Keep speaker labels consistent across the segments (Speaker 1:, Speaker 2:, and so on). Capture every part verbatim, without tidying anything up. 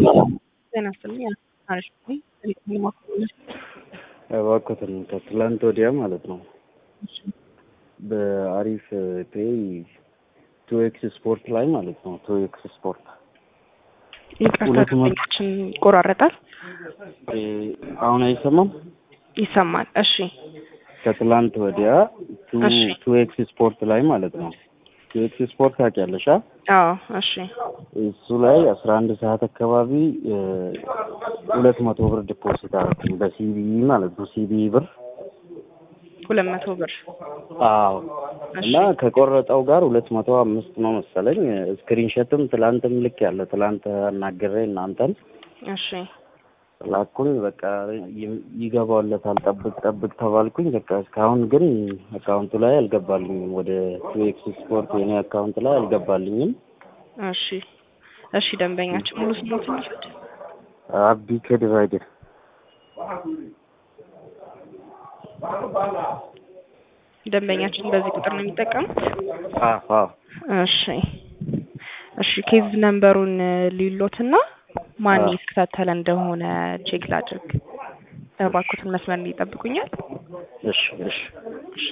Speaker 1: ጤና ይስጥልኝ አሪፍ ነኝ እኔ ማኮልሽ
Speaker 2: እባክዎትን ከትላንት ወዲያ ማለት ነው በአሪፍ ፔይ ቱ ኤክስ ስፖርት ላይ ማለት ነው ቱ ኤክስ ስፖርት
Speaker 1: ይቀርታችን ይቆራረጣል
Speaker 2: አሁን አይሰማም
Speaker 1: ይሰማል እሺ
Speaker 2: ከትላንት ወዲያ ቱ ኤክስ ስፖርት ላይ ማለት ነው ቱ ኤክስ ስፖርት ታውቂያለሽ
Speaker 1: አዎ እሺ
Speaker 2: እሱ ላይ አስራ አንድ ሰዓት አካባቢ ሁለት መቶ ብር ዲፖዚት አደረኩኝ በሲቢኢ ማለት ነው ሲቢኢ ብር
Speaker 1: ሁለት መቶ ብር
Speaker 2: አዎ እና ከቆረጠው ጋር ሁለት መቶ አምስት ነው መሰለኝ ስክሪንሾትም ትላንትም ልክ ያለ ትላንት አናገረ እናንተን
Speaker 1: እሺ
Speaker 2: ላኩኝ በቃ ይገባውለታል ጠብቅ ጠብቅ ተባልኩኝ በቃ እስካሁን ግን አካውንቱ ላይ አልገባልኝም ወደ ቱ ኤክስ ስፖርት የኔ አካውንት ላይ አልገባልኝም
Speaker 1: እሺ እሺ ደንበኛችን ሙሉ ስሞትን ይፈድ
Speaker 2: አቢ ከዲቫይደር
Speaker 1: ደንበኛችን በዚህ ቁጥር ነው የሚጠቀሙት
Speaker 2: አዎ አዎ
Speaker 1: እሺ እሺ ኬዝ ነምበሩን ሊሎትና ማን ይከታተል እንደሆነ ቼክ ላድርግ እባክዎትን መስመር ላይ ይጠብቁኛል
Speaker 2: እሺ እሺ
Speaker 1: እሺ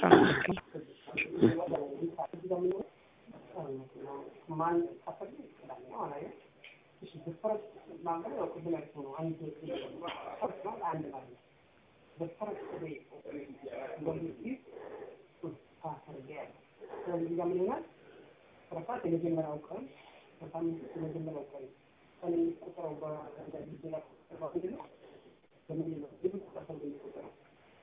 Speaker 1: ማን ታፈል ይችላል እሺ በፈረስ ማንገር ነው ከብላችሁ ነው አንድ ነው አንድ ማለት በፈረስ ወይ እንደዚህ ታፈርገያ ስለዚህ ጋር ምን ይሆናል ፈረስ የመጀመሪያው ቀን በሳምንት የመጀመሪያው ቀን እኔ ቁጥራው በእንደዚህ ሌላ ቁጥር ነው በምን ነው ብዙ ቁጥር ነው የሚቆጠረው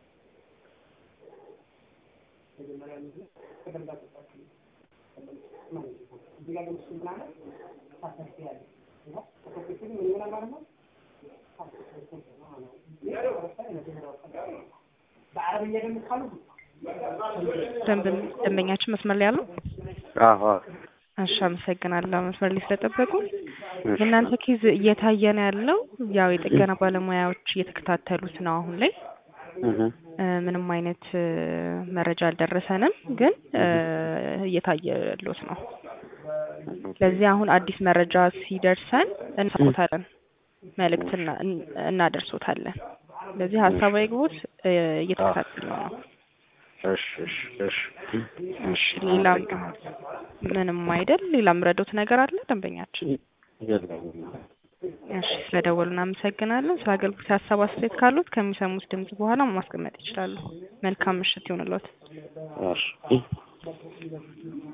Speaker 1: መጀመሪያ ነው ከደንዳ ቁጥር ማለት ነው እዚህ ጋር ደግሞ ስናለ ታፈርገያ ነው ተከፍተን ምን ይሆናል ማለት ነው በአረብኛ ደግሞ ካሉ ደንበኛችን መስመር ላይ ያለው
Speaker 2: አዎ
Speaker 1: እሺ አመሰግናለሁ መስመር ላይ ስለጠበቁ የእናንተ ኬዝ እየታየ ነው ያለው ያው የጥገና ባለሙያዎች እየተከታተሉት ነው አሁን ላይ ምንም አይነት መረጃ አልደረሰንም ግን እየታየሉት ነው ስለዚህ አሁን አዲስ መረጃ ሲደርሰን እንሰጣለን መልእክትና እናደርሶታለን ስለዚህ ሐሳባዊ ግቦት እየተከታተሉ ነው
Speaker 2: እሺ እሺ እሺ
Speaker 1: እሺ ሌላ ምንም አይደል ሌላ ምረዶት ነገር አለ ደንበኛችን እሺ ስለደወሉና አመሰግናለን ስለ አገልግሎት ሐሳብ አስተያየት ካሉት ከሚሰሙት ድምጽ በኋላ ማስቀመጥ ይችላሉ መልካም ምሽት ይሁንልዎት
Speaker 2: እሺ